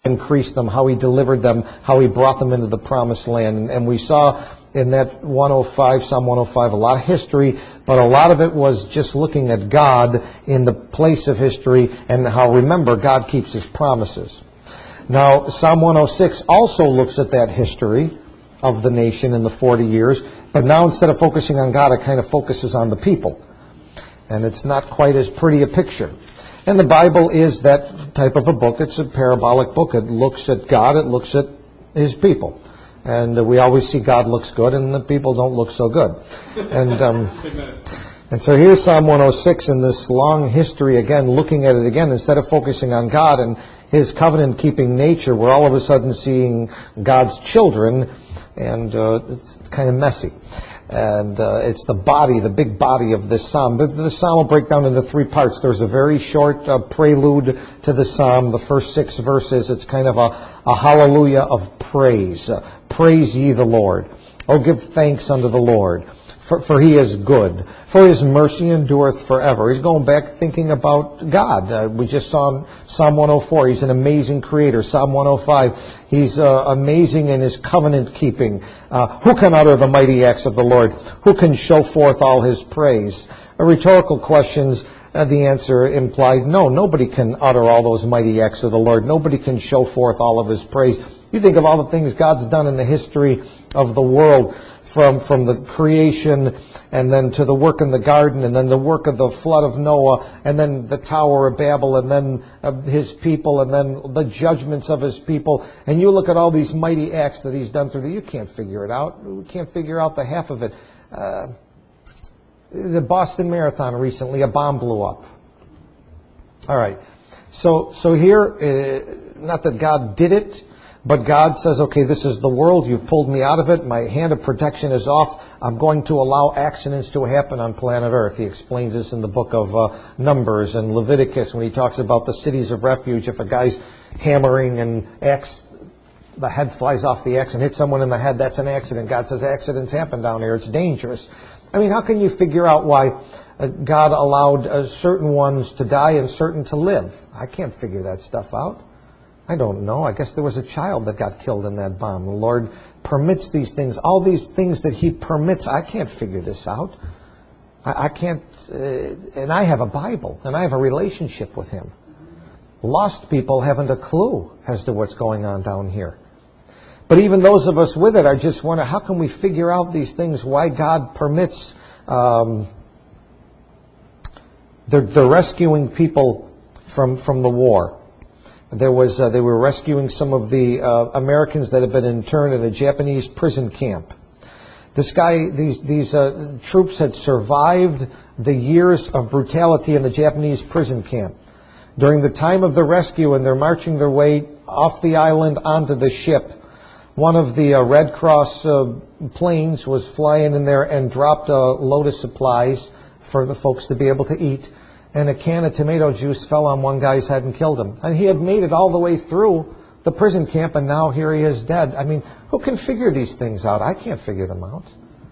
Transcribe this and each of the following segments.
increased them, how He delivered them, how He brought them into the promised land. And we saw in that Psalm 105, a lot of history, but a lot of it was just looking at God in the place of history and how, remember, God keeps His promises. Now, Psalm 106 also looks at that history of the nation in the 40 years, but now instead of focusing on God, it kind of focuses on the people. And it's not quite as pretty a picture. And the Bible is that type of a book. It's a parabolic book. It looks at God, it looks at His people. And we always see God looks good, and the people don't look so good. And so here's Psalm 106 in this long history, again, looking at it again. Instead of focusing on God and His covenant-keeping nature, we're all of a sudden seeing God's children, and it's kind of messy. And it's the body, the big body of this psalm. The psalm will break down into three parts. There's a very short prelude to the psalm. The first 6 verses, it's kind of a hallelujah of praise. Praise ye the Lord. Oh, give thanks unto the Lord, for He is good. For His mercy endureth forever. He's going back thinking about God. We just saw Psalm 104. He's an amazing creator. Psalm 105. He's amazing in His covenant keeping. Who can utter the mighty acts of the Lord? Who can show forth all His praise? Rhetorical questions. The answer implied, no, nobody can utter all those mighty acts of the Lord. Nobody can show forth all of His praise. You think of all the things God's done in the history of the world, from the creation, and then to the work in the garden, and then the work of the flood of Noah, and then the Tower of Babel, and then His people, and then the judgments of His people. And you look at all these mighty acts that He's done through you can't figure it out. We can't figure out the half of it. The Boston Marathon recently, a bomb blew up. All right. So here, not that God did it, but God says, okay, this is the world. You've pulled me out of it. My hand of protection is off. I'm going to allow accidents to happen on planet Earth. He explains this in the book of Numbers and Leviticus when he talks about the cities of refuge. If a guy's hammering and the head flies off the axe and hits someone in the head, that's an accident. God says accidents happen down here. It's dangerous. I mean, how can you figure out why God allowed certain ones to die and certain to live? I can't figure that stuff out. I don't know. I guess there was a child that got killed in that bomb. The Lord permits these things. All these things that He permits, I can't figure this out. I can't, and I have a Bible, and I have a relationship with Him. Lost people haven't a clue as to what's going on down here. But even those of us with it are just wondering, how can we figure out these things, why God permits, they're rescuing people from the war. They were rescuing some of the Americans that had been interned in a Japanese prison camp. These troops had survived the years of brutality in the Japanese prison camp. During the time of the rescue, and they're marching their way off the island onto the ship, one of the Red Cross planes was flying in there and dropped a load of supplies for the folks to be able to eat. And a can of tomato juice fell on one guy's head and killed him. And he had made it all the way through the prison camp, and now here he is dead. I mean, who can figure these things out? I can't figure them out.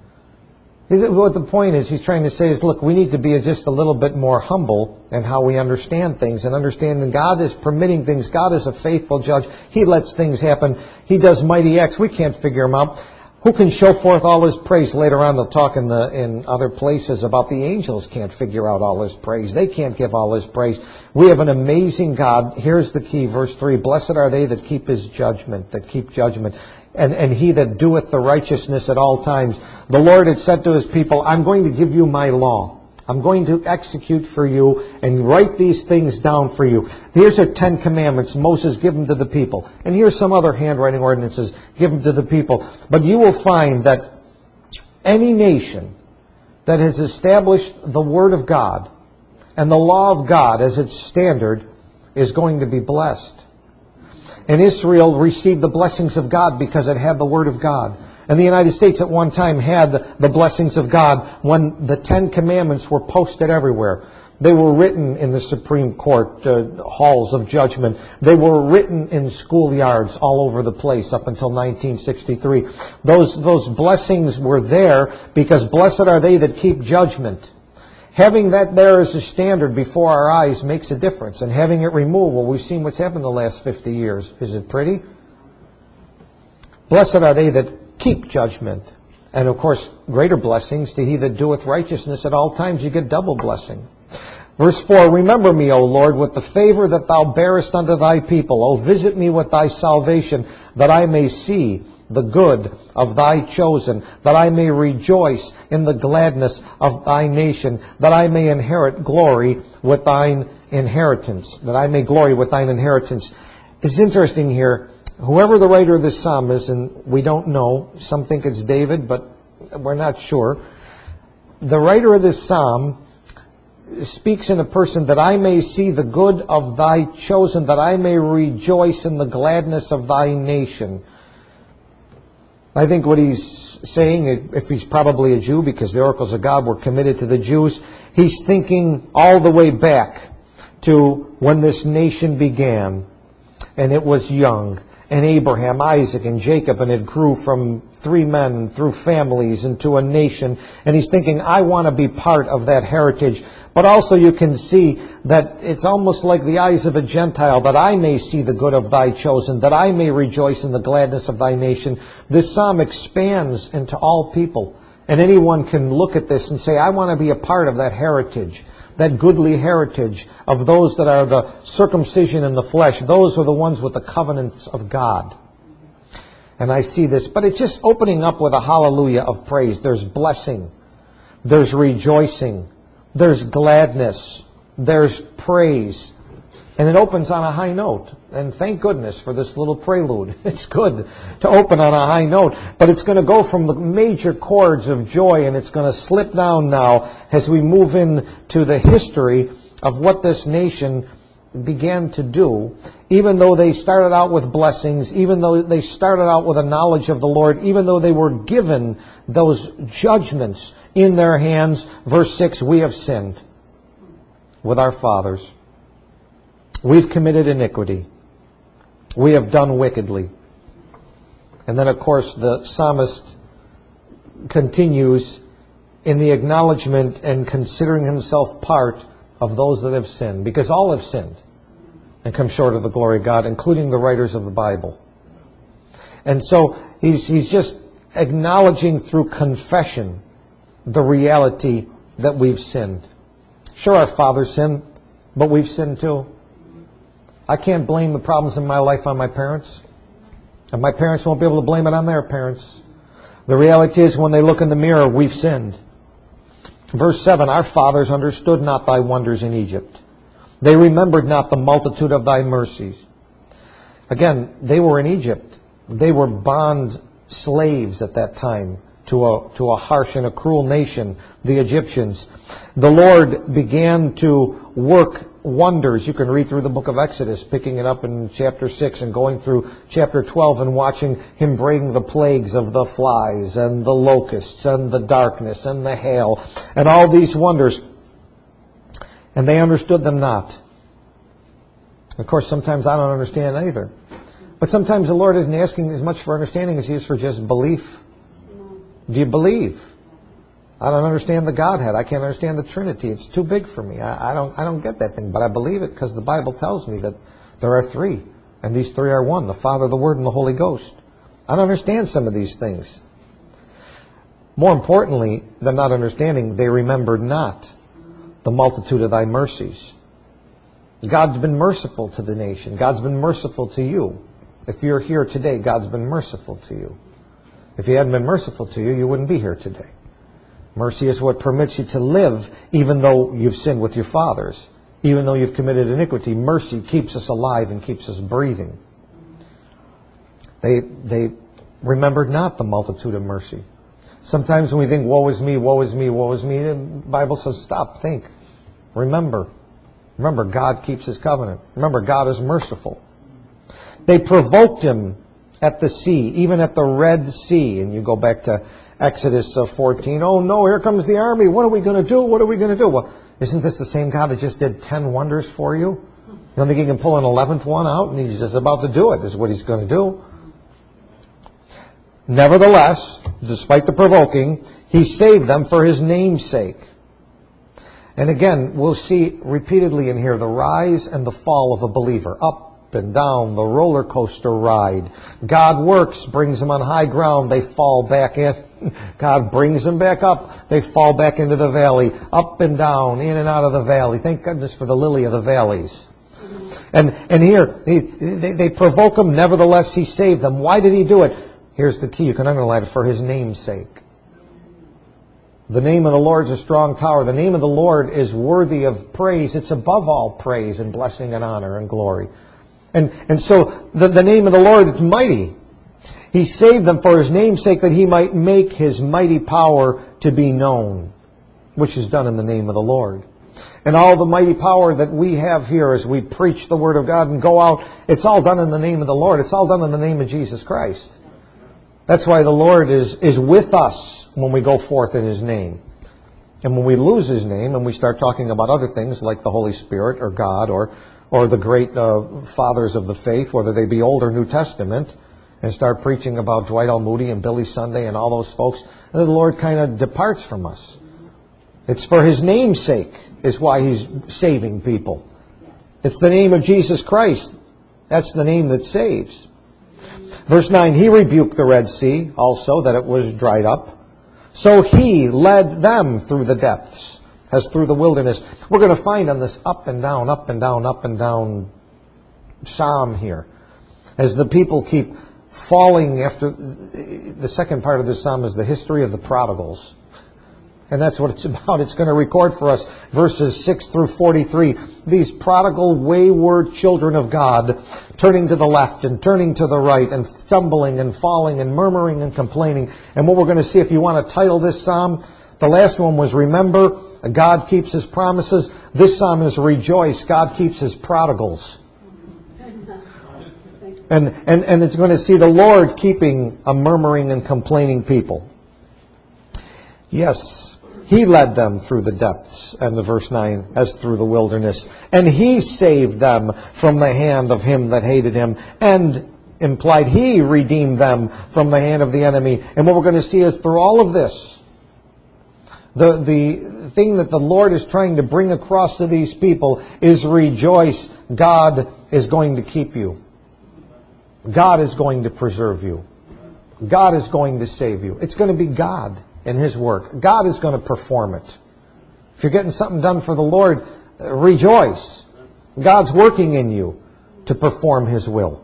What the point is, he's trying to say is, look, we need to be just a little bit more humble in how we understand things, and understanding God is permitting things. God is a faithful judge. He lets things happen. He does mighty acts. We can't figure them out. Who can show forth all His praise? Later on, they'll talk in other places about the angels can't figure out all His praise. They can't give all His praise. We have an amazing God. Here's the key, verse 3. Blessed are they that keep His judgment, that keep judgment. And He that doeth the righteousness at all times. The Lord had said to His people, I'm going to give you my law. I'm going to execute for you and write these things down for you. Here's the 10 Commandments Moses gave them to the people. And here's some other handwriting ordinances given to the people. But you will find that any nation that has established the Word of God and the law of God as its standard is going to be blessed. And Israel received the blessings of God because it had the Word of God. And the United States at one time had the blessings of God when the 10 Commandments were posted everywhere. They were written in the Supreme Court halls of judgment. They were written in schoolyards all over the place up until 1963. Those blessings were there because blessed are they that keep judgment. Having that there as a standard before our eyes makes a difference. And having it removed, well, we've seen what's happened the last 50 years. Is it pretty? Blessed are they that keep judgment. And of course, greater blessings to he that doeth righteousness at all times. You get double blessing. Verse 4, remember me, O Lord, with the favor that thou bearest unto thy people. O visit me with thy salvation, that I may see the good of thy chosen, that I may rejoice in the gladness of thy nation, that I may inherit glory with thine inheritance, that I may glory with thine inheritance. It's interesting here, whoever the writer of this psalm is, and we don't know, some think it's David, but we're not sure. The writer of this psalm speaks in a person that I may see the good of thy chosen, that I may rejoice in the gladness of thy nation. I think what he's saying, if he's probably a Jew, because the oracles of God were committed to the Jews, he's thinking all the way back to when this nation began, and it was young, and Abraham, Isaac, and Jacob, and it grew from 3 men through families into a nation, and he's thinking, I want to be part of that heritage. But also you can see that it's almost like the eyes of a Gentile, that I may see the good of thy chosen, that I may rejoice in the gladness of thy nation. This psalm expands into all people. And anyone can look at this and say, I want to be a part of that heritage, that goodly heritage of those that are the circumcision in the flesh. Those are the ones with the covenants of God. And I see this. But it's just opening up with a hallelujah of praise. There's blessing. There's rejoicing. There's gladness. There's praise. And it opens on a high note. And thank goodness for this little prelude. It's good to open on a high note. But it's going to go from the major chords of joy, and it's going to slip down now as we move into the history of what this nation began to do. Even though they started out with blessings, even though they started out with a knowledge of the Lord, even though they were given those judgments in their hands. Verse 6, we have sinned with our fathers. We've committed iniquity. We have done wickedly. And then, of course, the psalmist continues in the acknowledgement and considering himself part of those that have sinned. Because all have sinned and come short of the glory of God, including the writers of the Bible. And so he's just acknowledging through confession the reality that we've sinned. Sure, our fathers sinned, but we've sinned too. I can't blame the problems in my life on my parents. And my parents won't be able to blame it on their parents. The reality is, when they look in the mirror, we've sinned. Verse 7, our fathers understood not thy wonders in Egypt. They remembered not the multitude of thy mercies. Again, they were in Egypt. They were bond slaves at that time to a harsh and a cruel nation, the Egyptians. The Lord began to work wonders. You can read through the book of Exodus, picking it up in chapter 6 and going through chapter 12 and watching him bring the plagues of the flies and the locusts and the darkness and the hail and all these wonders. And they understood them not. Of course, sometimes I don't understand either. But sometimes the Lord isn't asking as much for understanding as He is for just belief. Do you believe? I don't understand the Godhead. I can't understand the Trinity. It's too big for me. I don't get that thing. But I believe it because the Bible tells me that there are 3. And these 3 are one. The Father, the Word, and the Holy Ghost. I don't understand some of these things. More importantly than not understanding, they remembered not the multitude of thy mercies. God's been merciful to the nation. God's been merciful to you. If you're here today, God's been merciful to you. If He hadn't been merciful to you, you wouldn't be here today. Mercy is what permits you to live even though you've sinned with your fathers. Even though you've committed iniquity, mercy keeps us alive and keeps us breathing. They remembered not the multitude of mercy. Sometimes when we think, woe is me, woe is me, woe is me, the Bible says, stop, think. Remember. Remember, God keeps His covenant. Remember, God is merciful. They provoked Him at the sea, even at the Red Sea. And you go back to Exodus 14. Oh no, here comes the army. What are we going to do? What are we going to do? Well, isn't this the same God that just did 10 wonders for you? You don't think He can pull an 11th one out? And He's just about to do it. This is what He's going to do. Nevertheless, despite the provoking, He saved them for His name's sake. And again, we'll see repeatedly in here the rise and the fall of a believer. Up and down the roller coaster ride. God works, brings them on high ground, they fall back in. God brings them back up, they fall back into the valley. Up and down, in and out of the valley. Thank goodness for the lily of the valleys. And here, they provoke him, nevertheless he saved them. Why did he do it? Here's the key, you can underline it, for his name's sake. The name of the Lord is a strong tower. The name of the Lord is worthy of praise. It's above all praise and blessing and honor and glory. And so the name of the Lord is mighty. He saved them for his name's sake, that he might make his mighty power to be known, which is done in the name of the Lord. And all the mighty power that we have here as we preach the Word of God and go out, it's all done in the name of the Lord. It's all done in the name of Jesus Christ. That's why the Lord is with us when we go forth in his name. And when we lose his name and we start talking about other things like the Holy Spirit or God or the great fathers of the faith, whether they be Old or New Testament, and start preaching about Dwight L. Moody and Billy Sunday and all those folks, the Lord kind of departs from us. It's for his name's sake is why he's saving people. It's the name of Jesus Christ. That's the name that saves. Verse 9, he rebuked the Red Sea also, that it was dried up. So he led them through the depths, as through the wilderness. We're going to find on this up and down, up and down, up and down psalm here, as the people keep falling after. The second part of this psalm is the history of the prodigals. And that's what it's about. It's going to record for us verses 6 through 43. These prodigal, wayward children of God, turning to the left and turning to the right and stumbling and falling and murmuring and complaining. And what we're going to see, if you want to title this psalm, the last one was Remember, God keeps his promises. This psalm is Rejoice, God keeps his prodigals. And it's going to see the Lord keeping a murmuring and complaining people. Yes. He led them through the depths, and the verse 9, as through the wilderness. And he saved them from the hand of him that hated him. And implied he redeemed them from the hand of the enemy. And what we're going to see is through all of this, the thing that the Lord is trying to bring across to these people is rejoice. God is going to keep you. God is going to preserve you. God is going to save you. It's going to be God in his work. God is going to perform it. If you're getting something done for the Lord, rejoice. God's working in you to perform his will.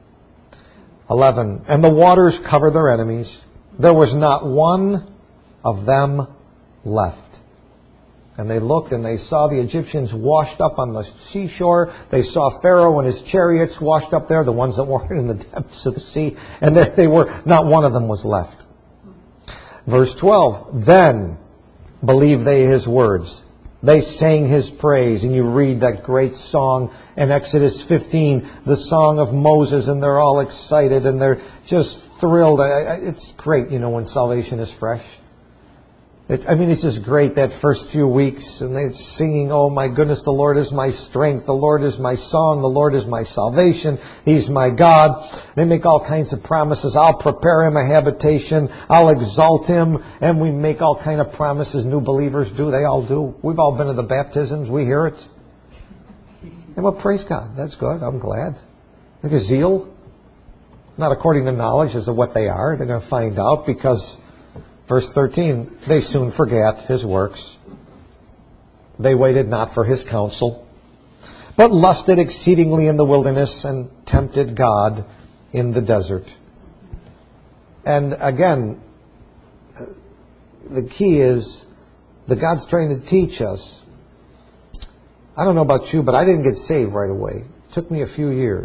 11. And the waters cover their enemies. There was not one of them left. And they looked and they saw the Egyptians washed up on the seashore. They saw Pharaoh and his chariots washed up there, the ones that weren't in the depths of the sea. And there they were. Not one of them was left. Verse 12, then believed they his words. They sang his praise. And you read that great song in Exodus 15, the song of Moses, and they're all excited and they're just thrilled. It's great, when salvation is fresh. It's just great that first few weeks, and they're singing, oh my goodness, the Lord is my strength, the Lord is my song, the Lord is my salvation, he's my God. They make all kinds of promises. I'll prepare him a habitation, I'll exalt him, and we make all kinds of promises. New believers do, they all do. We've all been to the baptisms, we hear it. And well, praise God, that's good, I'm glad. Like a zeal, not according to knowledge as to what they are. They're going to find out because verse 13, they soon forgat his works. They waited not for his counsel, but lusted exceedingly in the wilderness and tempted God in the desert. And again, the key is that God's trying to teach us. I don't know about you, but I didn't get saved right away. It took me a few years.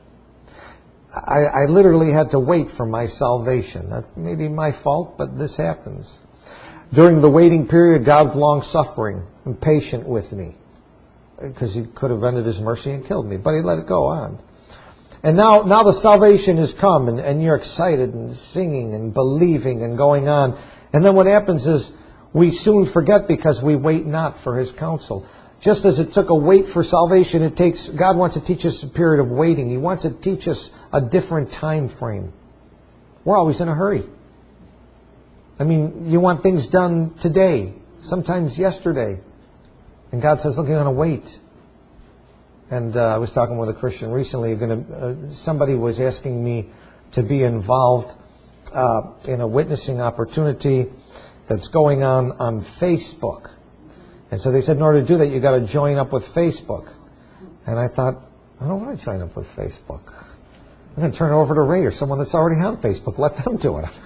I literally had to wait for my salvation. That may be my fault, but this happens. During the waiting period, God's long-suffering and patient with me, because he could have ended his mercy and killed me, but he let it go on. And now the salvation has come, and you're excited and singing and believing and going on. And then what happens is we soon forget because we wait not for his counsel. Just as it took a wait for salvation, God wants to teach us a period of waiting. He wants to teach us a different time frame. We're always in a hurry. You want things done today, sometimes yesterday. And God says, look, you're going to wait. And I was talking with a Christian recently. Somebody was asking me to be involved in a witnessing opportunity that's going on Facebook. And so they said, in order to do that, you've got to join up with Facebook. And I thought, I don't want to join up with Facebook. I'm going to turn it over to Ray or someone that's already on Facebook. Let them do it.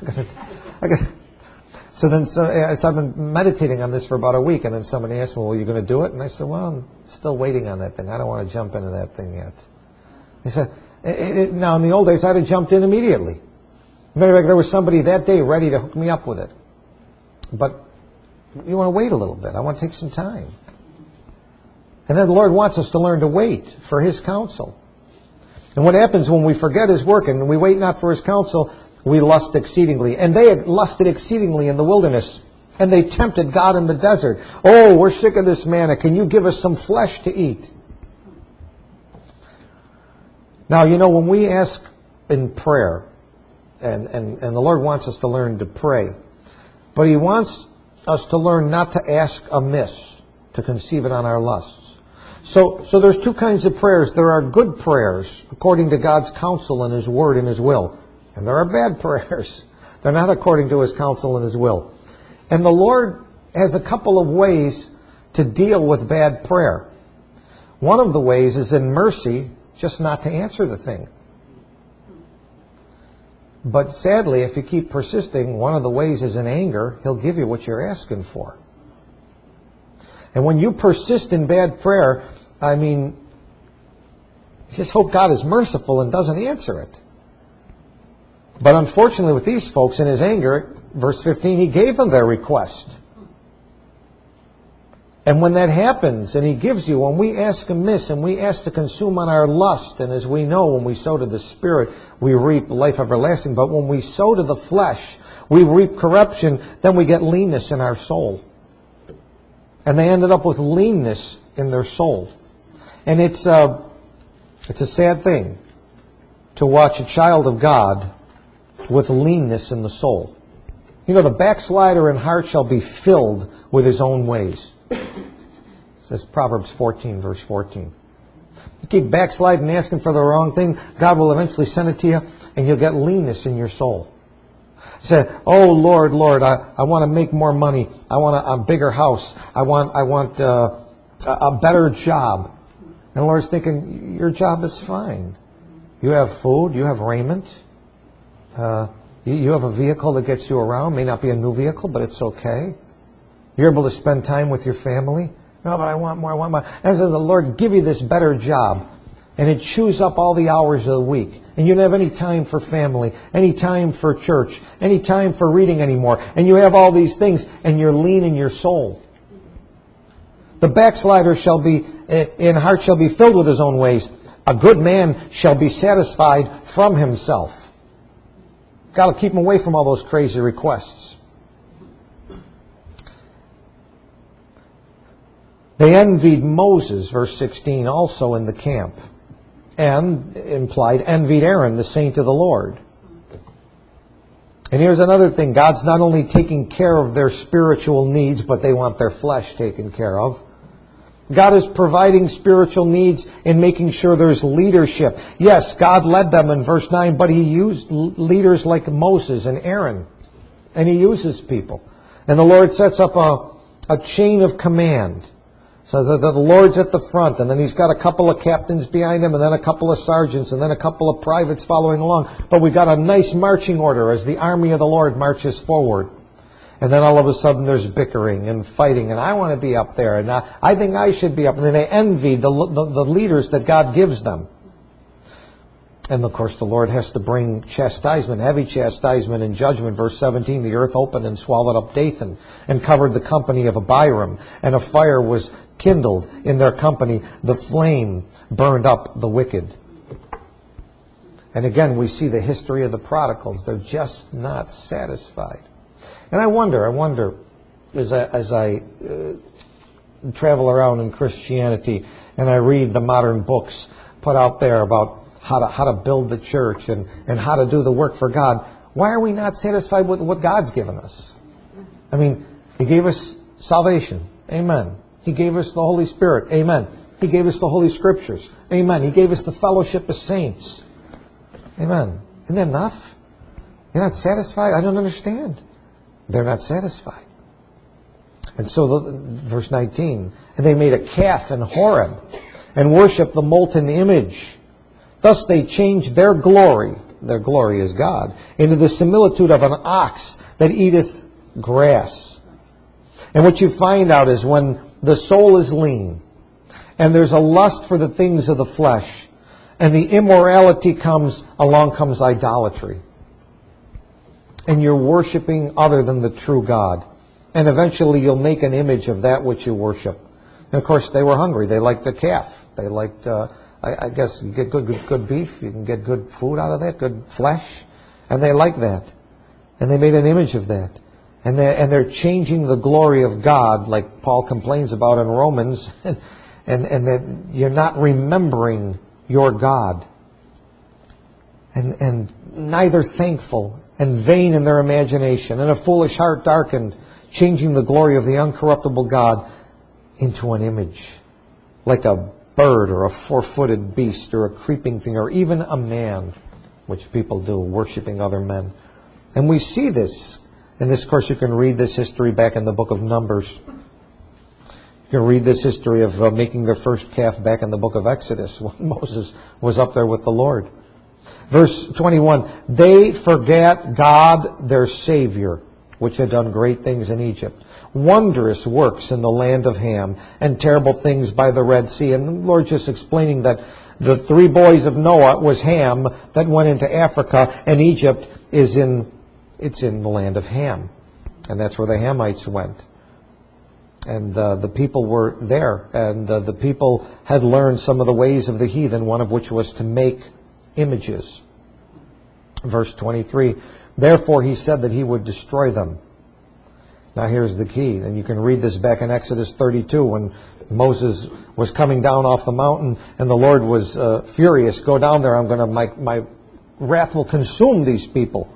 So I've been meditating on this for about a week, and then somebody asked me, well, are you going to do it? And I said, well, I'm still waiting on that thing. I don't want to jump into that thing yet. He said, now in the old days, I'd have jumped in immediately. Matter of fact, there was somebody that day ready to hook me up with it. But you want to wait a little bit. I want to take some time. And then the Lord wants us to learn to wait for His counsel. And what happens when we forget His work and we wait not for His counsel, we lust exceedingly. And they had lusted exceedingly in the wilderness. And they tempted God in the desert. Oh, we're sick of this manna. Can you give us some flesh to eat? Now, when we ask in prayer, and the Lord wants us to learn to pray, but He wants us to learn not to ask amiss, to conceive it on our lusts. So there's two kinds of prayers. There are good prayers according to God's counsel and His word and His will. And there are bad prayers. They're not according to His counsel and His will. And the Lord has a couple of ways to deal with bad prayer. One of the ways is in mercy, just not to answer the thing. But sadly, if you keep persisting, one of the ways is in anger. He'll give you what you're asking for. And when you persist in bad prayer, you just hope God is merciful and doesn't answer it. But unfortunately with these folks, in His anger, verse 15, He gave them their request. And when that happens, and He gives you, when we ask amiss and we ask to consume on our lust, and as we know, when we sow to the Spirit, we reap life everlasting. But when we sow to the flesh, we reap corruption, then we get leanness in our soul. And they ended up with leanness in their soul. And it's a sad thing to watch a child of God with leanness in the soul. The backslider in heart shall be filled with his own ways. It says Proverbs 14, verse 14. You keep backsliding and asking for the wrong thing, God will eventually send it to you, and you'll get leanness in your soul. You say, oh, Lord, I want to make more money. I want a bigger house. I want a better job. And the Lord's thinking, your job is fine. You have food. You have raiment. You have a vehicle that gets you around. May not be a new vehicle, but it's okay. You're able to spend time with your family. No, but I want more. And so the Lord give you this better job. And it chews up all the hours of the week. And you don't have any time for family, any time for church, any time for reading anymore. And you have all these things, and you're lean in your soul. The backslider in heart shall be filled with his own ways. A good man shall be satisfied from himself. Got to keep him away from all those crazy requests. They envied Moses, verse 16, also in the camp. And, implied, envied Aaron, the saint of the Lord. And here's another thing. God's not only taking care of their spiritual needs, but they want their flesh taken care of. God is providing spiritual needs in making sure there's leadership. Yes, God led them in verse 9, but He used leaders like Moses and Aaron. And He uses people. And the Lord sets up a chain of command. So the Lord's at the front, and then He's got a couple of captains behind Him, and then a couple of sergeants, and then a couple of privates following along. But we've got a nice marching order as the army of the Lord marches forward. And then all of a sudden there's bickering and fighting, and I want to be up there, and I think I should be up. And then they envy the leaders that God gives them. And of course the Lord has to bring chastisement, heavy chastisement and judgment. Verse 17, the earth opened and swallowed up Dathan and covered the company of Abiram. And a fire was kindled in their company. The flame burned up the wicked. And again, we see the history of the prodigals. They're just not satisfied. And I wonder, as I travel around in Christianity and I read the modern books put out there about how to build the church and how to do the work for God, why are we not satisfied with what God's given us? I mean, He gave us salvation. Amen. He gave us the Holy Spirit. Amen. He gave us the Holy Scriptures. Amen. He gave us the fellowship of saints. Amen. Isn't that enough? You're not satisfied? I don't understand. They're not satisfied. And so, verse 19, and they made a calf in Horeb and worshipped the molten image. Thus they changed their glory is God, into the similitude of an ox that eateth grass. And what you find out is when the soul is lean, and there's a lust for the things of the flesh, and the immorality comes, along comes idolatry. And you're worshiping other than the true God. And eventually you'll make an image of that which you worship. And of course they were hungry. They liked a calf. They liked, I guess, you get good beef. You can get good food out of that, good flesh. And they like that. And they made an image of that. And they're changing the glory of God, like Paul complains about in Romans. And that you're not remembering your God. And neither thankful, and vain in their imagination, and a foolish heart darkened, changing the glory of the uncorruptible God into an image, like a bird or a four-footed beast or a creeping thing or even a man, which people do, worshiping other men. And we see this. In this course, you can read this history back in the book of Numbers. You can read this history of making their first calf back in the book of Exodus when Moses was up there with the Lord. Verse 21, they forgat God their Savior, which had done great things in Egypt, wondrous works in the land of Ham, and terrible things by the Red Sea. And the Lord just explaining that the three boys of Noah was Ham that went into Africa, and Egypt it's in the land of Ham. And that's where the Hamites went. And the people were there, and the people had learned some of the ways of the heathen, one of which was to make images. Verse 23, therefore he said that he would destroy them. Now here's the key, and you can read this back in Exodus 32 when Moses was coming down off the mountain and the Lord was furious. Go down there, my wrath will consume these people.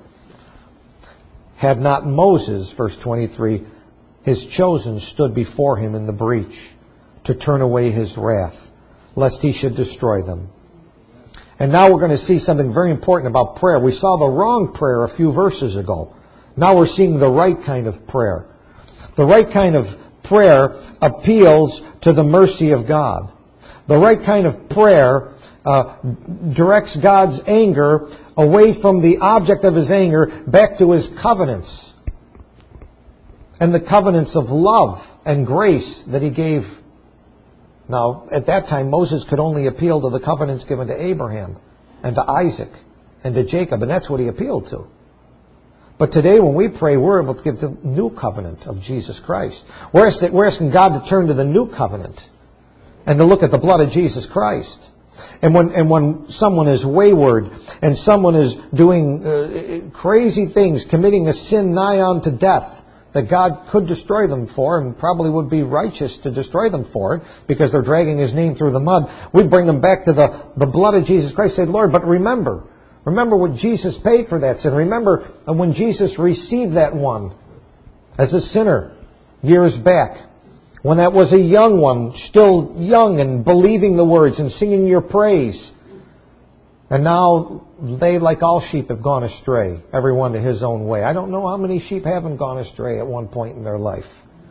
Had not Moses, verse 23, his chosen stood before him in the breach to turn away his wrath, lest he should destroy them. And now we're going to see something very important about prayer. We saw the wrong prayer a few verses ago. Now we're seeing the right kind of prayer. The right kind of prayer appeals to the mercy of God. The right kind of prayer directs God's anger away from the object of his anger back to his covenants. And the covenants of love and grace that he gave. Now, at that time, Moses could only appeal to the covenants given to Abraham and to Isaac and to Jacob, and that's what he appealed to. But today, when we pray, we're able to give the new covenant of Jesus Christ. We're asking God to turn to the new covenant and to look at the blood of Jesus Christ. And when someone is wayward and someone is doing crazy things, committing a sin nigh unto death, that God could destroy them for, and probably would be righteous to destroy them for it, because they're dragging his name through the mud, we bring them back to the blood of Jesus Christ. Say, Lord, but remember what Jesus paid for that sin. Remember when Jesus received that one as a sinner years back, when that was a young one, still young and believing the words and singing your praise. And now they, like all sheep, have gone astray, everyone to his own way. I don't know how many sheep haven't gone astray at one point in their life.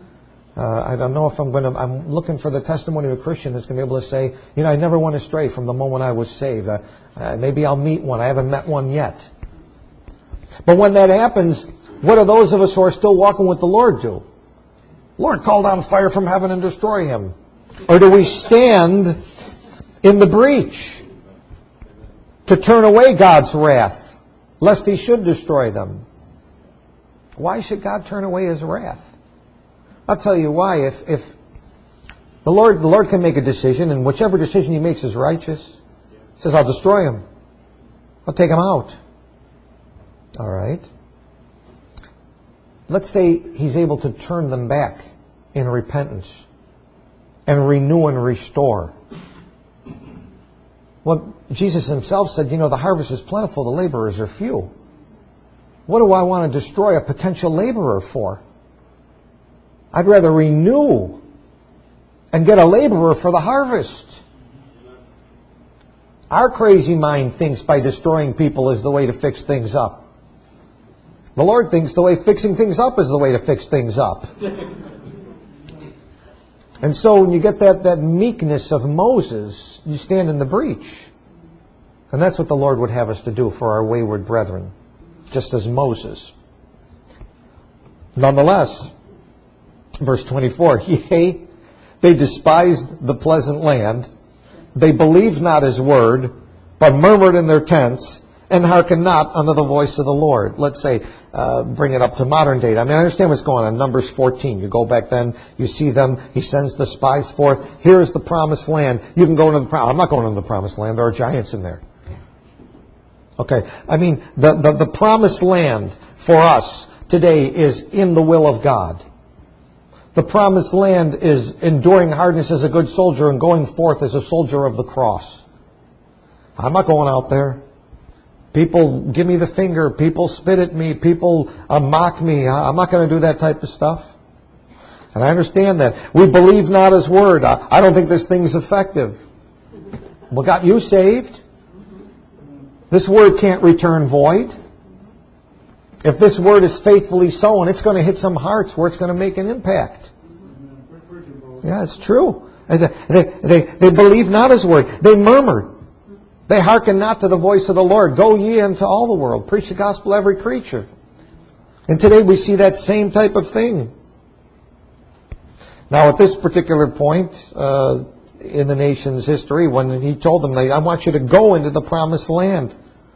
I don't know if I'm looking for the testimony of a Christian that's going to be able to say, I never went astray from the moment I was saved. Maybe I'll meet one. I haven't met one yet. But when that happens, what do those of us who are still walking with the Lord do? Lord, call down fire from heaven and destroy him. Or do we stand in the breach to turn away God's wrath, lest he should destroy them? Why should God turn away his wrath? I'll tell you why. If the Lord can make a decision, and whichever decision he makes is righteous, he says, I'll destroy him. I'll take him out. All right. Let's say he's able to turn them back in repentance and renew and restore. Well, Jesus himself said, the harvest is plentiful, the laborers are few. What do I want to destroy a potential laborer for? I'd rather renew and get a laborer for the harvest. Our crazy mind thinks by destroying people is the way to fix things up. The Lord thinks the way fixing things up is the way to fix things up. And so when you get that meekness of Moses, you stand in the breach. And that's what the Lord would have us to do for our wayward brethren, just as Moses. Nonetheless, verse 24, yea, they despised the pleasant land. They believed not his word, but murmured in their tents, and hearkened not unto the voice of the Lord. Let's say, bring it up to modern date. I mean, I understand what's going on. Numbers 14. You go back then, you see them. He sends the spies forth. Here's the promised land. You can go into the promised land. I'm not going into the promised land. There are giants in there. Okay. I mean, the promised land for us today is in the will of God. The promised land is enduring hardness as a good soldier and going forth as a soldier of the cross. I'm not going out there. People give me the finger. People spit at me. People mock me. I'm not going to do that type of stuff. And I understand that. We believe not his word. I don't think this thing's effective. Well, got you saved? This word can't return void. If this word is faithfully sown, it's going to hit some hearts where it's going to make an impact. Yeah, it's true. They believe not his word. They murmured. They hearken not to the voice of the Lord. Go ye into all the world. Preach the gospel to every creature. And today we see that same type of thing. Now at this particular point in the nation's history, when he told them, I want you to go into the promised land.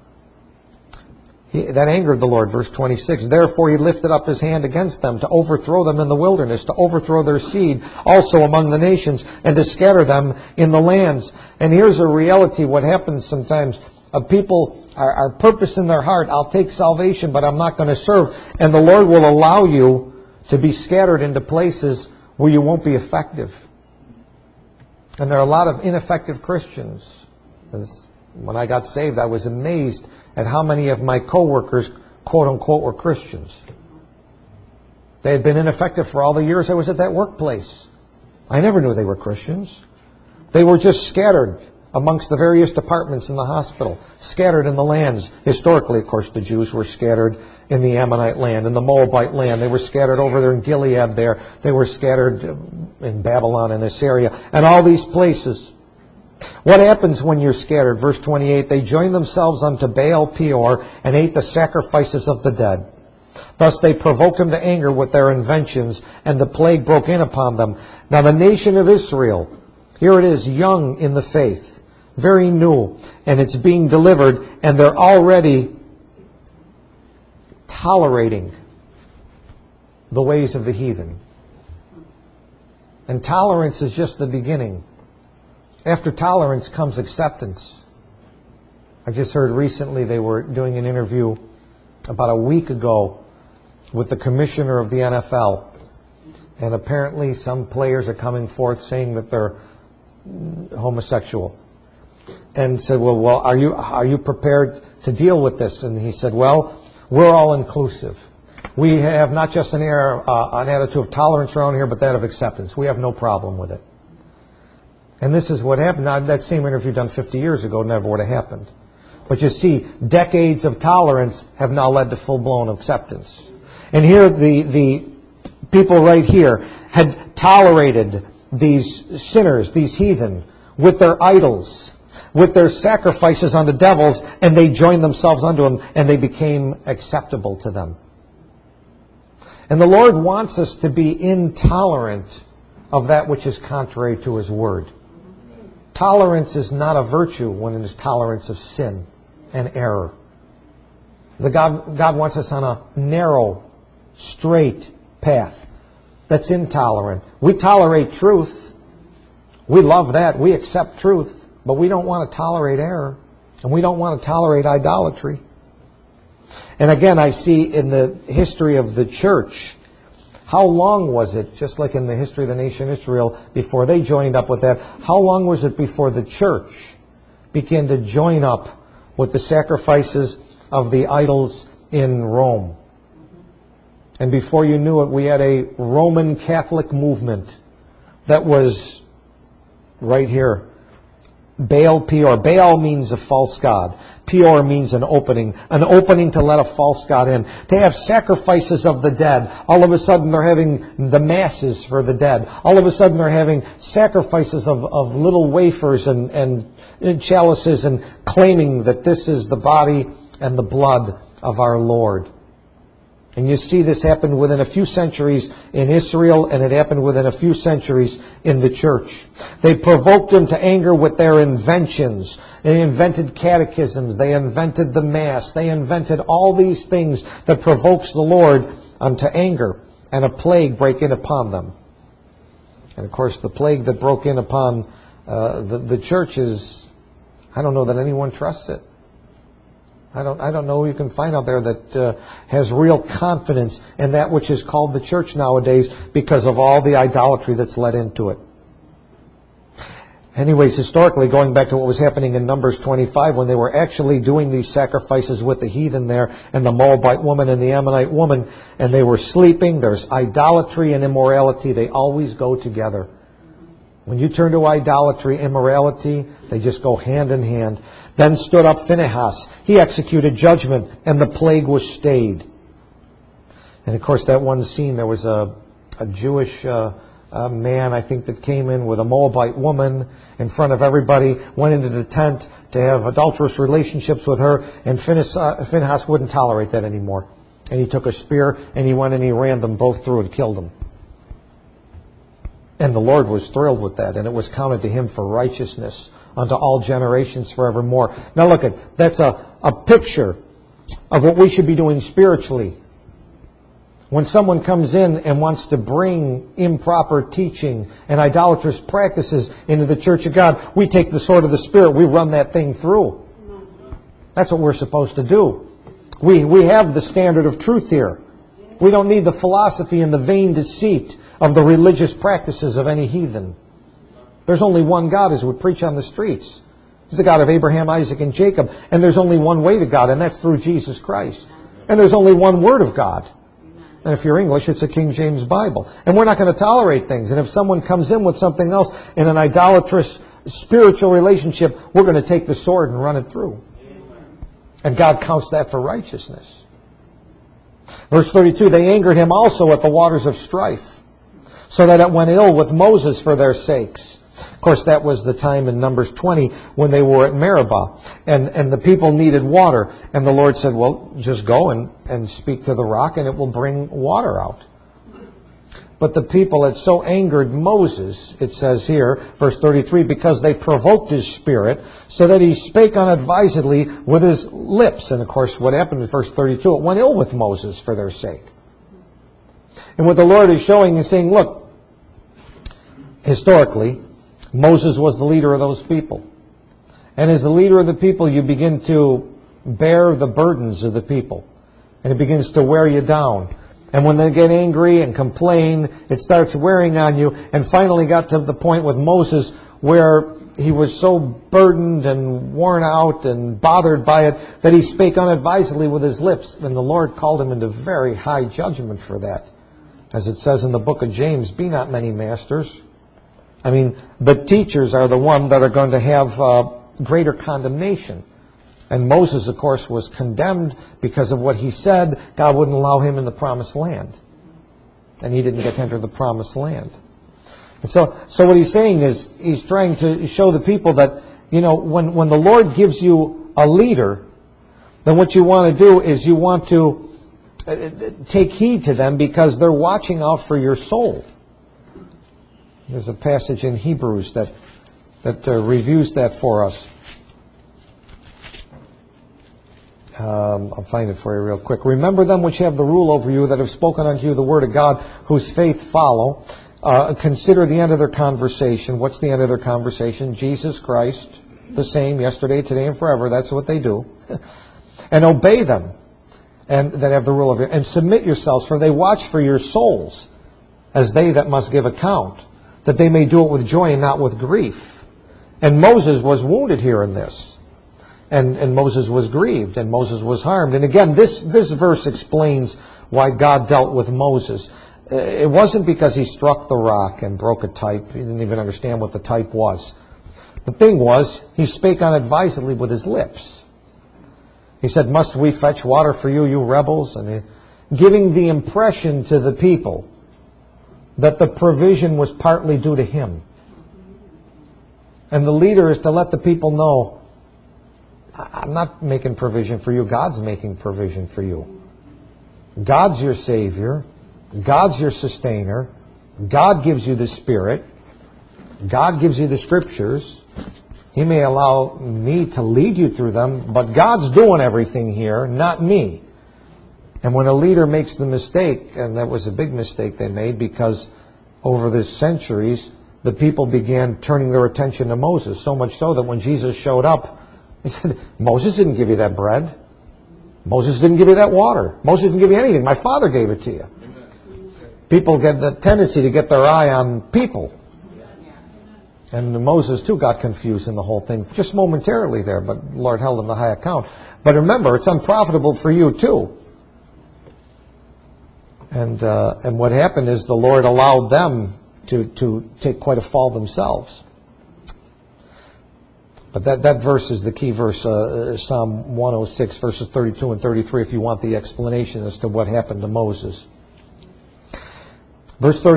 That angered the Lord, verse 26. Therefore he lifted up his hand against them to overthrow them in the wilderness, to overthrow their seed also among the nations, and to scatter them in the lands. And here's a reality, what happens sometimes. People are purpose in their heart, I'll take salvation, but I'm not going to serve. And the Lord will allow you to be scattered into places where you won't be effective. And there are a lot of ineffective Christians. When I got saved, I was amazed at how many of my coworkers, quote unquote, were Christians. They had been ineffective for all the years I was at that workplace. I never knew they were Christians. They were just scattered amongst the various departments in the hospital, scattered in the lands. Historically, of course, the Jews were scattered in the Ammonite land, in the Moabite land. They were scattered over there in Gilead there. They were scattered in Babylon and Assyria, and all these places. What happens when you're scattered? Verse 28, they joined themselves unto Baal Peor and ate the sacrifices of the dead. Thus they provoked him to anger with their inventions, and the plague broke in upon them. Now the nation of Israel, here it is, young in the faith, very new, and it's being delivered, and they're already tolerating the ways of the heathen. And tolerance is just the beginning. After tolerance comes acceptance. I just heard recently they were doing an interview about a week ago with the commissioner of the NFL. And apparently some players are coming forth saying that they're homosexual. And said, well, are you prepared to deal with this? And he said, well, we're all inclusive. We have not just an attitude of tolerance around here, but that of acceptance. We have no problem with it. And this is what happened. Now, that same interview done 50 years ago never would have happened. But you see, decades of tolerance have now led to full-blown acceptance. And here, the people right here had tolerated these sinners, these heathen, with their idols, with their sacrifices unto devils, and they joined themselves unto them, and they became acceptable to them. And the Lord wants us to be intolerant of that which is contrary to his word. Tolerance is not a virtue when it is tolerance of sin and error. God wants us on a narrow, straight path that's intolerant. We tolerate truth. We love that. We accept truth. But we don't want to tolerate error. And we don't want to tolerate idolatry. And again, I see in the history of the church, how long was it, just like in the history of the nation Israel, before they joined up with that, how long was it before the church began to join up with the sacrifices of the idols in Rome? And before you knew it, we had a Roman Catholic movement that was right here. Baal Peor. Baal means a false god. Peor means an opening to let a false god in. To have sacrifices of the dead. All of a sudden they're having the masses for the dead. All of a sudden they're having sacrifices of little wafers and chalices and claiming that this is the body and the blood of our Lord. And you see this happen within a few centuries in Israel, and it happened within a few centuries in the church. They provoked him to anger with their inventions. They invented catechisms. They invented the Mass. They invented all these things that provokes the Lord unto anger, and a plague break in upon them. And of course, the plague that broke in upon the church is, I don't know that anyone trusts it. I don't know who you can find out there that has real confidence in that which is called the church nowadays because of all the idolatry that's led into it. Anyways, historically, going back to what was happening in Numbers 25, when they were actually doing these sacrifices with the heathen there, and the Moabite woman and the Ammonite woman, and they were sleeping, there's idolatry and immorality. They always go together. When you turn to idolatry, immorality, they just go hand in hand. Then stood up Phinehas. He executed judgment, and the plague was stayed. And of course, that one scene, there was a Jewish man, I think, that came in with a Moabite woman in front of everybody, went into the tent to have adulterous relationships with her, and Phinehas wouldn't tolerate that anymore. And he took a spear, and he went and he ran them both through and killed them. And the Lord was thrilled with that, and it was counted to him for righteousness unto all generations forevermore. Now look, that's a picture of what we should be doing spiritually. When someone comes in and wants to bring improper teaching and idolatrous practices into the church of God, we take the sword of the Spirit, we run that thing through. That's what we're supposed to do. We have the standard of truth here. We don't need the philosophy and the vain deceit of the religious practices of any heathen. There's only one God, as we preach on the streets. He's the God of Abraham, Isaac, and Jacob. And there's only one way to God, and that's through Jesus Christ. And there's only one Word of God. And if you're English, it's a King James Bible. And we're not going to tolerate things. And if someone comes in with something else in an idolatrous spiritual relationship, we're going to take the sword and run it through. And God counts that for righteousness. Verse 32, they angered him also at the waters of strife, so that it went ill with Moses for their sakes. Of course, that was the time in Numbers 20 when they were at Meribah, and the people needed water. And the Lord said, well, just go and speak to the rock, and it will bring water out. But the people had so angered Moses, it says here, verse 33, because they provoked his spirit, so that he spake unadvisedly with his lips. And of course, what happened in verse 32, it went ill with Moses for their sake. And what the Lord is showing is saying, look, historically, Moses was the leader of those people. And as the leader of the people, you begin to bear the burdens of the people. And it begins to wear you down. And when they get angry and complain, it starts wearing on you. And finally got to the point with Moses where he was so burdened and worn out and bothered by it that he spake unadvisedly with his lips. And the Lord called him into very high judgment for that. As it says in the book of James, be not many masters. I mean, the teachers are the one that are going to have greater condemnation. And Moses, of course, was condemned because of what he said. God wouldn't allow him in the promised land. And he didn't get to enter the promised land. And so what he's saying is, he's trying to show the people that, you know, when the Lord gives you a leader, then what you want to do is you want to take heed to them because they're watching out for your soul. There's a passage in Hebrews that reviews that for us. I'll find it for you real quick. Remember them which have the rule over you, that have spoken unto you the word of God, whose faith follow. Consider the end of their conversation. What's the end of their conversation? Jesus Christ, the same yesterday, today, and forever. That's what they do. And obey them, and that have the rule of you. And submit yourselves, for they watch for your souls, as they that must give account, that they may do it with joy and not with grief. And Moses was wounded here in this. And Moses was grieved, and Moses was harmed. And again, this verse explains why God dealt with Moses. It wasn't because he struck the rock and broke a type. He didn't even understand what the type was. The thing was, he spake unadvisedly with his lips. He said, must we fetch water for you, you rebels? And giving the impression to the people that the provision was partly due to him. And the leader is to let the people know, I'm not making provision for you. God's making provision for you. God's your Savior. God's your sustainer. God gives you the Spirit. God gives you the Scriptures. He may allow me to lead you through them, but God's doing everything here, not me. And when a leader makes the mistake, and that was a big mistake they made, because over the centuries, the people began turning their attention to Moses, so much so that when Jesus showed up, he said, Moses didn't give you that bread. Moses didn't give you that water. Moses didn't give you anything. My Father gave it to you. People get the tendency to get their eye on people. And Moses, too, got confused in the whole thing, just momentarily there, but the Lord held him to high account. But remember, it's unprofitable for you, too. And what happened is the Lord allowed them to take quite a fall themselves. But that verse is the key verse, Psalm 106, verses 32 and 33, if you want the explanation as to what happened to Moses. Verse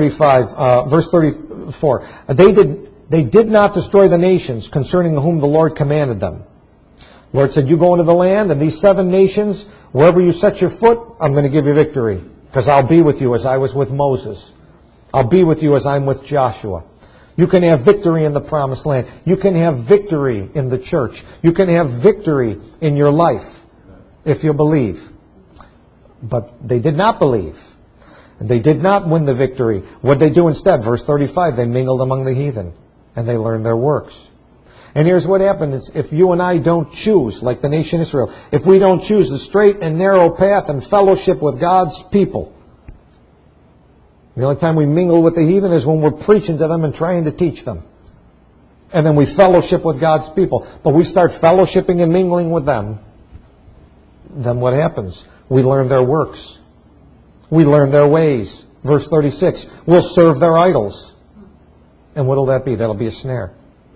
34, They did not destroy the nations concerning whom the Lord commanded them. The Lord said, you go into the land, and these 7 nations, wherever you set your foot, I'm going to give you victory. Because I'll be with you as I was with Moses. I'll be with you as I'm with Joshua. You can have victory in the promised land. You can have victory in the church. You can have victory in your life if you believe. But they did not believe. They did not win the victory. What did they do instead? Verse 35, they mingled among the heathen. And they learned their works. And here's what happens if you and I don't choose, like the nation Israel, if we don't choose the straight and narrow path and fellowship with God's people. The only time we mingle with the heathen is when we're preaching to them and trying to teach them. And then we fellowship with God's people. But we start fellowshipping and mingling with them. Then what happens? We learn their works. We learn their ways. Verse 36, we'll serve their idols. And what will that be? That'll be a snare.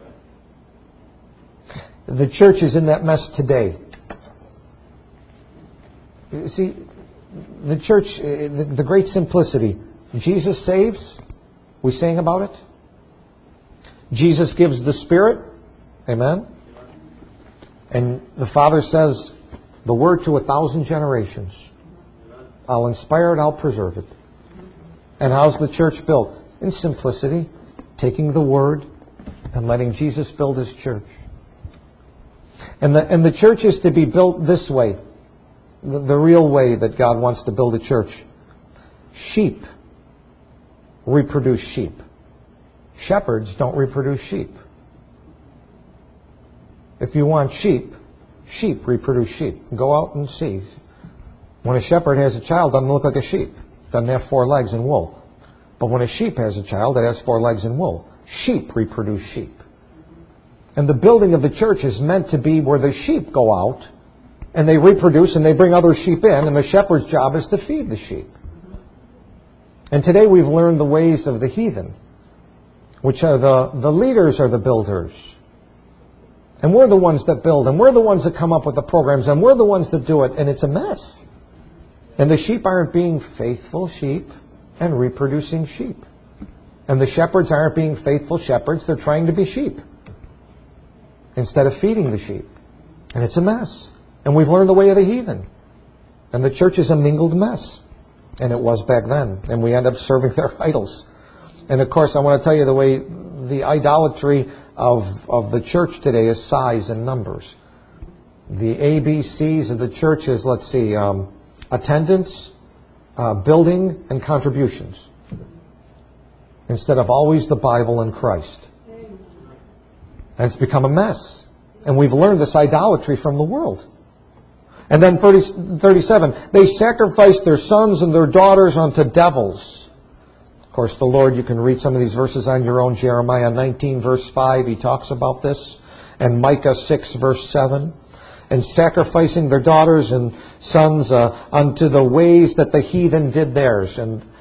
The church is in that mess today. You see, the church, the great simplicity. Jesus saves. We sang about it. Jesus gives the Spirit. Amen. And the Father says, the Word to 1,000 generations. I'll inspire it, I'll preserve it. And how's the church built? In simplicity. Taking the Word and letting Jesus build His church. And the church is to be built this way. The real way that God wants to build a church. Sheep reproduce sheep. Shepherds don't reproduce sheep. If you want sheep, sheep reproduce sheep. Go out and see. When a shepherd has a child, it doesn't look like a sheep. It doesn't have 4 legs and wool. But when a sheep has a child, it has 4 legs and wool. Sheep reproduce sheep. And the building of the church is meant to be where the sheep go out and they reproduce and they bring other sheep in, and the shepherd's job is to feed the sheep. And today we've learned the ways of the heathen, which are the leaders are the builders. And we're the ones that build, and we're the ones that come up with the programs, and we're the ones that do it, and it's a mess. And the sheep aren't being faithful sheep and reproducing sheep. And the shepherds aren't being faithful shepherds, they're trying to be sheep instead of feeding the sheep. And it's a mess. And we've learned the way of the heathen. And the church is a mingled mess. And it was back then. And we end up serving their idols. And of course, I want to tell you the way the idolatry of the church today is size and numbers. The ABCs of the church is, let's see, attendance, building, and contributions. Instead of always the Bible and Christ. And it's become a mess. And we've learned this idolatry from the world. And then 37, they sacrificed their sons and their daughters unto devils. Of course, the Lord, you can read some of these verses on your own. Jeremiah 19, verse 5, he talks about this. And Micah 6, verse 7. And sacrificing their daughters and sons unto the ways that the heathen did theirs. And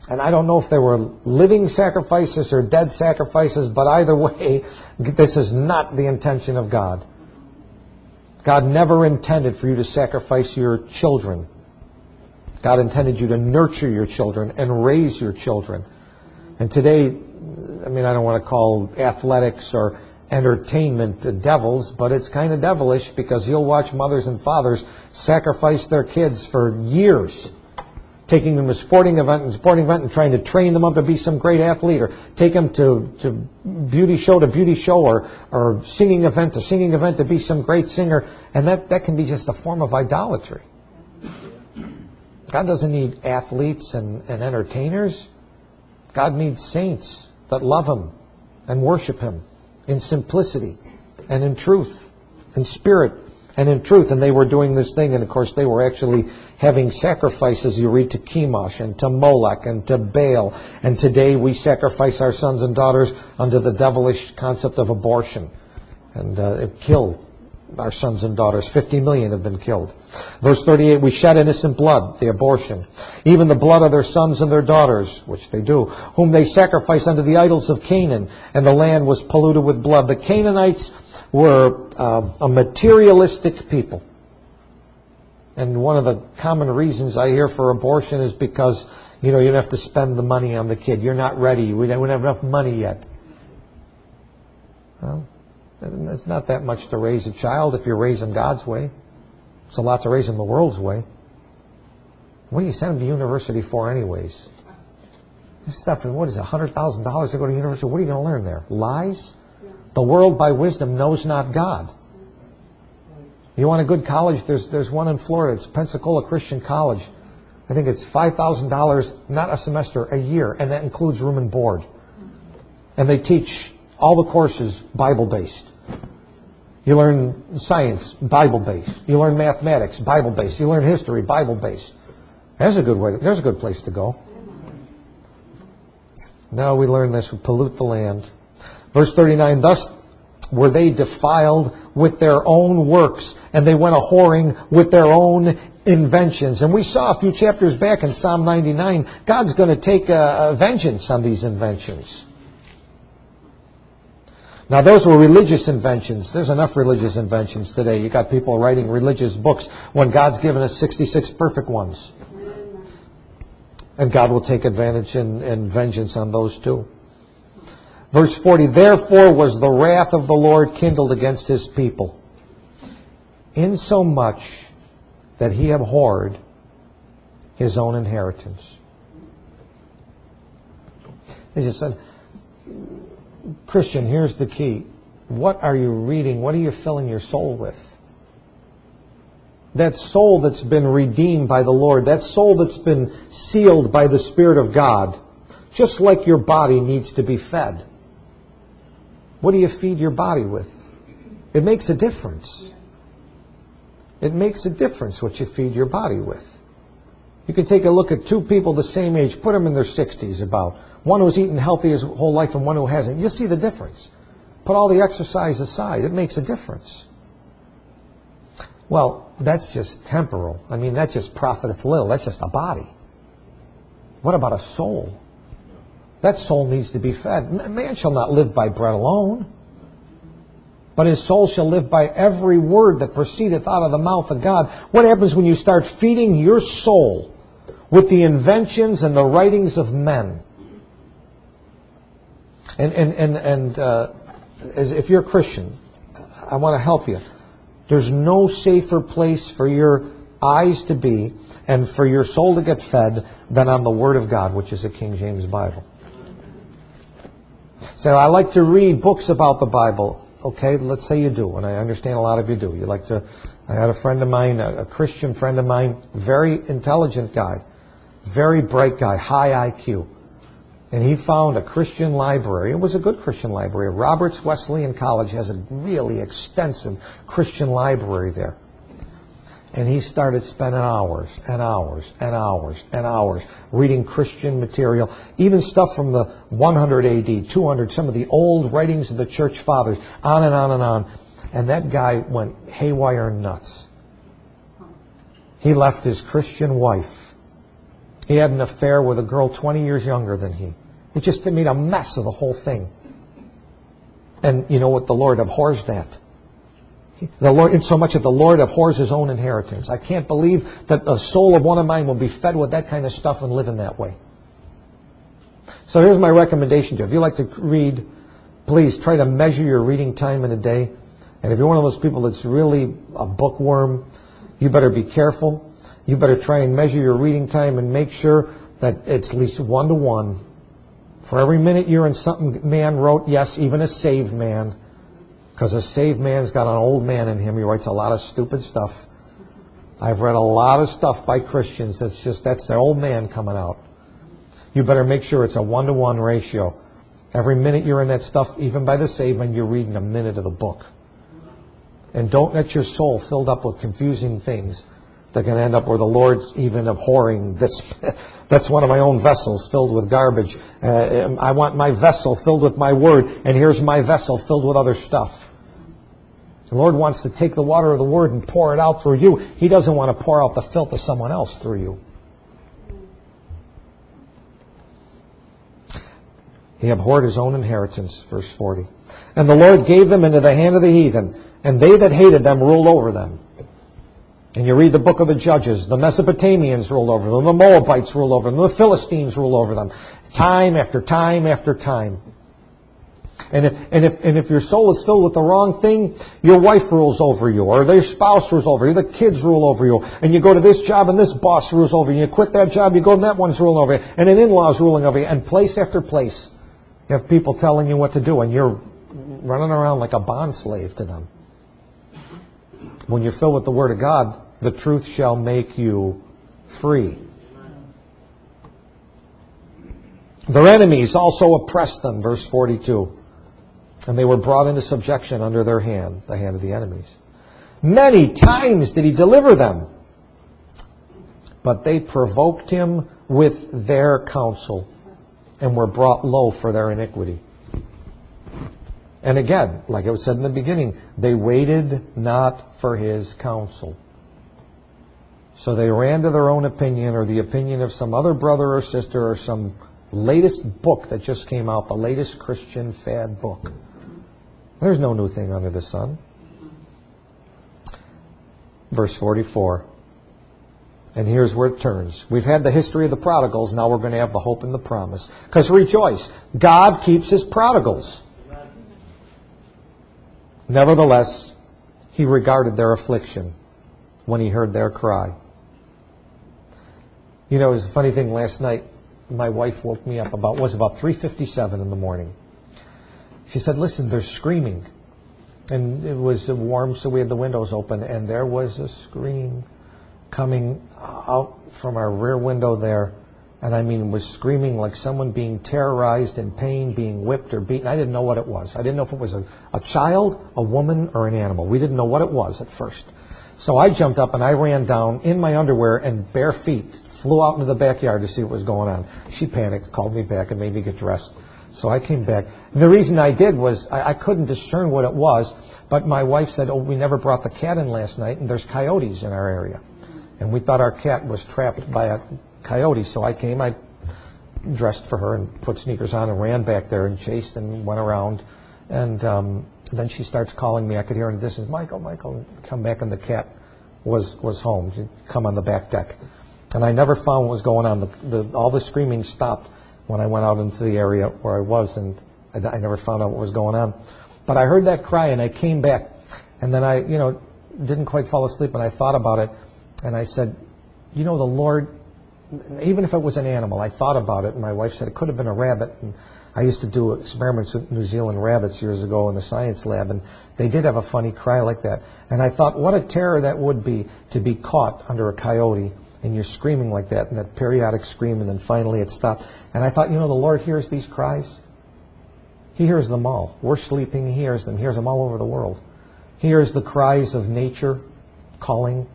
And I don't know if they were living sacrifices or dead sacrifices, but either way, this is not the intention of God. God never intended for you to sacrifice your children. God intended you to nurture your children and raise your children. And today, I don't want to call athletics or entertainment devils, but it's kind of devilish because you'll watch mothers and fathers sacrifice their kids for years, taking them to sporting event and trying to train them up to be some great athlete, or take them to beauty show or singing event to be some great singer. And that can be just a form of idolatry. God doesn't need athletes and entertainers. God needs saints that love Him and worship Him in simplicity and in truth, in spirit and in truth. And they were doing this thing, and of course they were actually having sacrifices. You read to Chemosh and to Molech and to Baal. And today we sacrifice our sons and daughters under the devilish concept of abortion. And it killed our sons and daughters. 50 million have been killed. Verse 38, we shed innocent blood, the abortion, even the blood of their sons and their daughters, which they do, whom they sacrifice unto the idols of Canaan, and the land was polluted with blood. The Canaanites were a materialistic people. And one of the common reasons I hear for abortion is because, you don't have to spend the money on the kid. You're not ready. We don't have enough money yet. Well, it's not that much to raise a child if you're raising God's way. It's a lot to raise him the world's way. What do you send him to university for anyways? This stuff, what is it, $100,000 to go to university? What are you going to learn there? Lies? The world by wisdom knows not God. You want a good college? There's one in Florida. It's Pensacola Christian College. I think it's $5,000, not a semester, a year, and that includes room and board. And they teach all the courses Bible-based. You learn science, Bible-based. You learn mathematics, Bible-based. You learn history, Bible-based. There's a good place to go. Now we learn this, we pollute the land. Verse 39, thus were they defiled with their own works, and they went a-whoring with their own inventions. And we saw a few chapters back in Psalm 99, God's going to take vengeance on these inventions. Now those were religious inventions. There's enough religious inventions today. You got people writing religious books when God's given us 66 perfect ones. And God will take advantage and vengeance on those too. Verse 40, therefore was the wrath of the Lord kindled against His people, insomuch that He abhorred His own inheritance. He just said, Christian, here's the key. What are you reading? What are you filling your soul with? That soul that's been redeemed by the Lord, that soul that's been sealed by the Spirit of God, just like your body needs to be fed. What do you feed your body with? It makes a difference. It makes a difference what you feed your body with. You can take a look at two people the same age, put them in their 60s about. One who's eaten healthy his whole life and one who hasn't. You'll see the difference. Put all the exercise aside. It makes a difference. Well, that's just temporal. That just profiteth little. That's just a body. What about a soul? That soul needs to be fed. Man shall not live by bread alone, but his soul shall live by every word that proceedeth out of the mouth of God. What happens when you start feeding your soul with the inventions and the writings of men? And if you're a Christian, I want to help you. There's no safer place for your eyes to be and for your soul to get fed than on the Word of God, which is the King James Bible. So I like to read books about the Bible. Okay, let's say you do, and I understand a lot of you do. I had a friend of mine, a Christian friend of mine, very intelligent guy, very bright guy, high IQ. And he found a Christian library. It was a good Christian library. Roberts Wesleyan College has a really extensive Christian library there. And he started spending hours and hours and hours and hours reading Christian material, even stuff from the 100 AD, 200, some of the old writings of the church fathers, on and on and on. And that guy went haywire nuts. He left his Christian wife He had an affair with a girl 20 years younger than he. He just made a mess of the whole thing. And you know what? The Lord abhors that. The Lord, in so much that the Lord abhors His own inheritance. I can't believe that the soul of one of mine will be fed with that kind of stuff and live in that way. So here's my recommendation to you. If you like to read, please try to measure your reading time in a day. And if you're one of those people that's really a bookworm, you better be careful. You better try and measure your reading time and make sure that it's at least 1 to 1. For every minute you're in something man wrote, yes, even a saved man, because a saved man's got an old man in him. He writes a lot of stupid stuff. I've read a lot of stuff by Christians that's their old man coming out. You better make sure it's a 1 to 1 ratio. Every minute you're in that stuff, even by the saved man, you're reading a minute of the book. And don't let your soul filled up with confusing things that can end up where the Lord's even abhorring this. That's one of my own vessels filled with garbage. I want my vessel filled with my word, and here's my vessel filled with other stuff. The Lord wants to take the water of the word and pour it out through you. He doesn't want to pour out the filth of someone else through you. He abhorred His own inheritance, verse 40. And the Lord gave them into the hand of the heathen, and they that hated them ruled over them. And you read the book of the Judges, the Mesopotamians ruled over them, the Moabites ruled over them, the Philistines ruled over them, time after time after time. And if your soul is filled with the wrong thing, your wife rules over you, or their spouse rules over you, the kids rule over you, and you go to this job and this boss rules over you, you quit that job, you go and that one's ruling over you, and an in-law's ruling over you, and place after place, you have people telling you what to do, and you're running around like a bond slave to them. When you're filled with the Word of God, the truth shall make you free. Their enemies also oppressed them, verse 42. And they were brought into subjection under their hand, the hand of the enemies. Many times did He deliver them, but they provoked Him with their counsel and were brought low for their iniquity. And again, like it was said in the beginning, they waited not for His counsel. So they ran to their own opinion or the opinion of some other brother or sister or some latest book that just came out, the latest Christian fad book. There's no new thing under the sun. Verse 44. And here's where it turns. We've had the history of the prodigals, now we're going to have the hope and the promise. Because rejoice, God keeps His prodigals. Nevertheless, He regarded their affliction when He heard their cry. You know, it was a funny thing. Last night, my wife woke me up about 3:57 in the morning. She said, listen, they're screaming. And it was warm, so we had the windows open, and there was a scream coming out from our rear window there. And I mean, was screaming like someone being terrorized, in pain, being whipped or beaten. I didn't know what it was. I didn't know if it was a child, a woman, or an animal. We didn't know what it was at first. So I jumped up and I ran down in my underwear and bare feet, flew out into the backyard to see what was going on. She panicked, called me back, and made me get dressed. So I came back. And the reason I did was I couldn't discern what it was, but my wife said, oh, we never brought the cat in last night, and there's coyotes in our area. And we thought our cat was trapped by a coyote. So I came, I dressed for her and put sneakers on and ran back there and chased and went around. And then she starts calling me. I could hear in the distance, Michael, Michael. Come back, and the cat was home. She'd come on the back deck. And I never found what was going on. All the screaming stopped when I went out into the area where I was, and I never found out what was going on. But I heard that cry, and I came back. And then I, didn't quite fall asleep, and I thought about it. And I said, the Lord, even if it was an animal, I thought about it. And my wife said it could have been a rabbit. And I used to do experiments with New Zealand rabbits years ago in the science lab, and they did have a funny cry like that. And I thought, what a terror that would be to be caught under a coyote, and you're screaming like that, and that periodic scream, and then finally it stopped. And I thought, the Lord hears these cries. He hears them all. We're sleeping, He hears them. He hears them all over the world. He hears the cries of nature calling,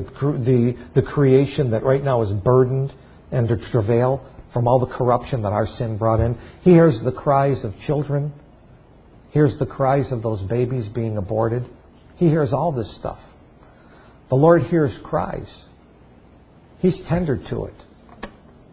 the creation that right now is burdened and to travail from all the corruption that our sin brought in. He hears the cries of children. He hears the cries of those babies being aborted. He hears all this stuff. The Lord hears cries. He's tender to it.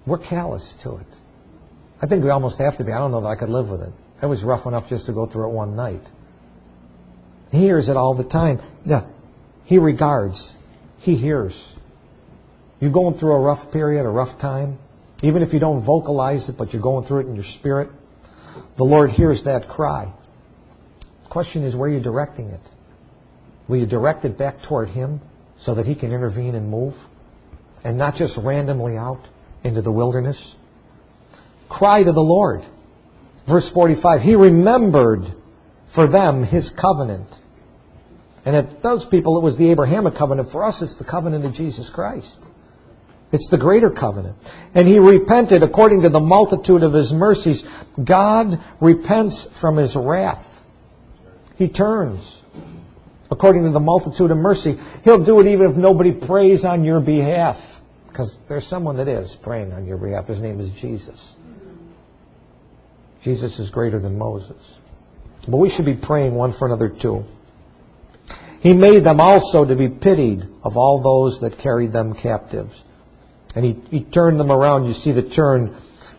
We're callous to it. I think we almost have to be. I don't know that I could live with it. It was rough enough just to go through it one night. He hears it all the time. Yeah, He regards. He hears. You're going through a rough period, a rough time, even if you don't vocalize it, but you're going through it in your spirit, the Lord hears that cry. The question is, where are you directing it? Will you direct it back toward Him so that He can intervene and move? And not just randomly out into the wilderness? Cry to the Lord. Verse 45, He remembered for them His covenant. And at those people, it was the Abrahamic covenant. For us, it's the covenant of Jesus Christ. It's the greater covenant. And He repented according to the multitude of His mercies. God repents from His wrath. He turns according to the multitude of mercy. He'll do it even if nobody prays on your behalf. Because there's someone that is praying on your behalf. His name is Jesus. Jesus is greater than Moses. But we should be praying one for another too. He made them also to be pitied of all those that carried them captives. And He turned them around. You see the turn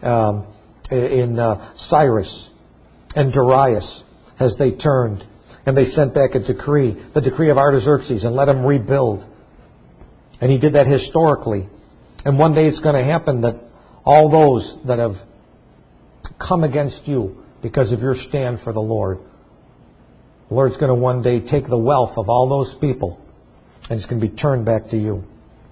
in Cyrus and Darius as they turned. And they sent back a decree, the decree of Artaxerxes, and let them rebuild. And he did that historically. And one day it's going to happen that all those that have come against you because of your stand for the Lord, the Lord's going to one day take the wealth of all those people and it's going to be turned back to you.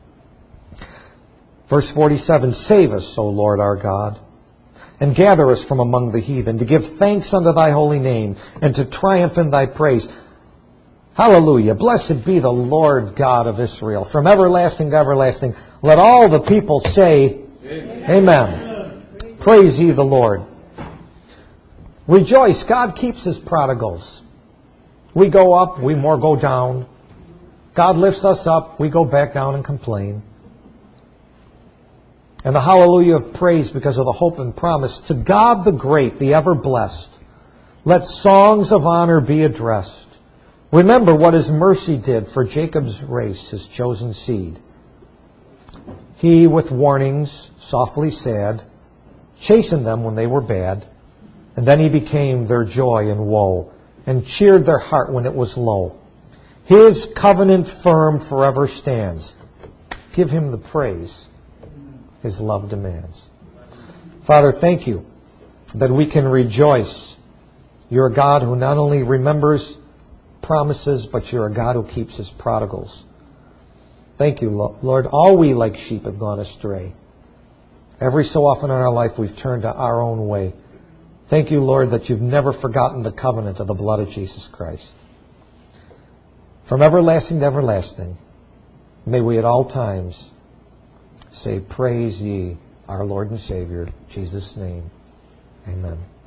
Verse 47, Save us, O Lord our God, and gather us from among the heathen, to give thanks unto Thy holy name, and to triumph in Thy praise. Hallelujah. Blessed be the Lord God of Israel, from everlasting to everlasting. Let all the people say, Amen. Amen. Praise ye the Lord. Rejoice. God keeps His prodigals. We go up, we more go down. God lifts us up, we go back down and complain. And the hallelujah of praise because of the hope and promise. To God the great, the ever blessed, let songs of honor be addressed. Remember what His mercy did for Jacob's race, His chosen seed. He, with warnings, softly said, chastened them when they were bad, and then He became their joy in woe, and cheered their heart when it was low. His covenant firm forever stands. Give Him the praise His love demands. Father, thank You that we can rejoice. You're a God who not only remembers promises, but You're a God who keeps His prodigals. Thank You, Lord. All we like sheep have gone astray. Every so often in our life we've turned to our own way. Thank You, Lord, that You've never forgotten the covenant of the blood of Jesus Christ. From everlasting to everlasting, may we at all times say, Praise ye our Lord and Savior, Jesus' name. Amen.